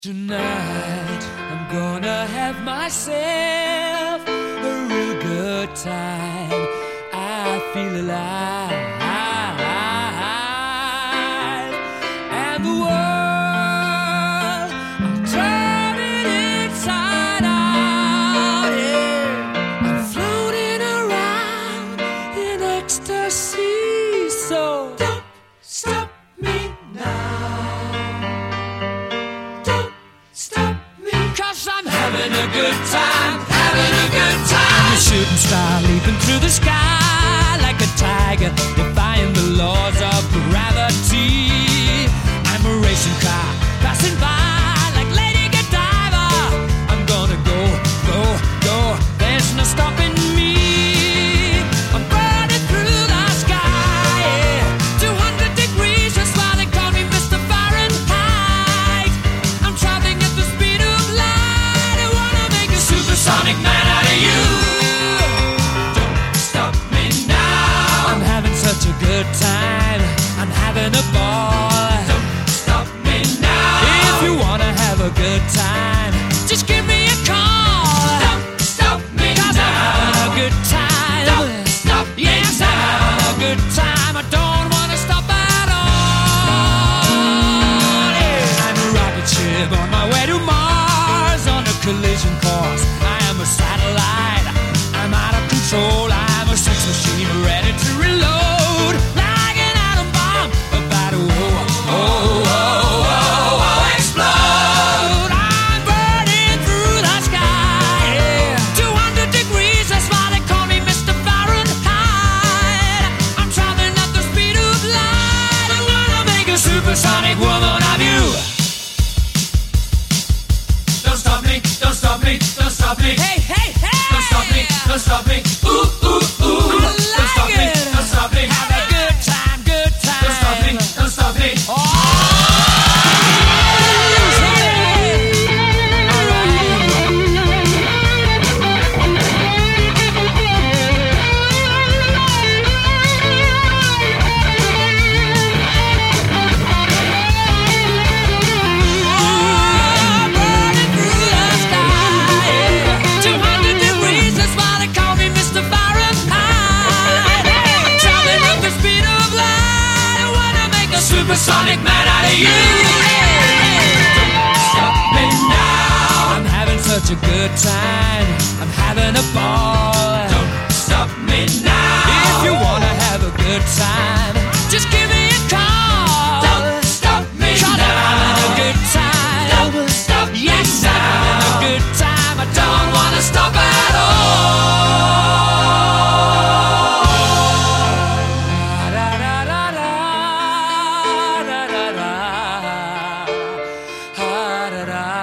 Tonight, I'm gonna have myself a real good time. I feel alive, and the world, I'll turn it inside out. Yeah, I'm floating around in ecstasy. So don't stop me now. Cause I'm having a good time, having a good time. I'm a shooting star leaping through the sky like a tiger, defying the laws of gravity. I'm a racing car passing by like Lady Godiva. I'm gonna go, go, go, there's no stopping me. I'm burning through the sky, yeah. 200 degrees, that's why they call me Mr. Fahrenheit. I'm traveling at the speed of light. I wanna make a supersonic man out of you. Don't stop me now. I'm having such a good time, I'm having a ball. Don't stop me now. If you wanna have a good time, just give me a call. Don't stop me now. 'Cause I'm having a good time. Don't stop me now. Yes, I'm having a good time. I don't wanna stop at all. Yeah. I'm a rocket ship on my way to Mars on a collision course. I am a satellite. I'm out of control. I'm a sex machine ready to reload. Like an atom bomb about to explode. I'm burning through the sky. Yeah. 200 degrees, that's why they call me Mr. Fahrenheit. I'm traveling at the speed of light. I'm gonna make a supersonic woman of you. Don't stop me, don't stop me, don't stop me. Hey, hey, hey! Don't stop me, don't stop me. Ooh, ooh, ooh. Don't stop me, don't stop me. Have a good time, good time. Don't stop me, don't stop me. Oh! Supersonic man out of you. Don't stop me now. I'm having such a good time, I'm having a ball. Don't stop me now. If you wanna have a good time, just give me a call. Don't stop me now. 'Cause I'm having a good time. Don't stop me now. Yes, I'm having a good time. I don't wanna stop at all. Da da da.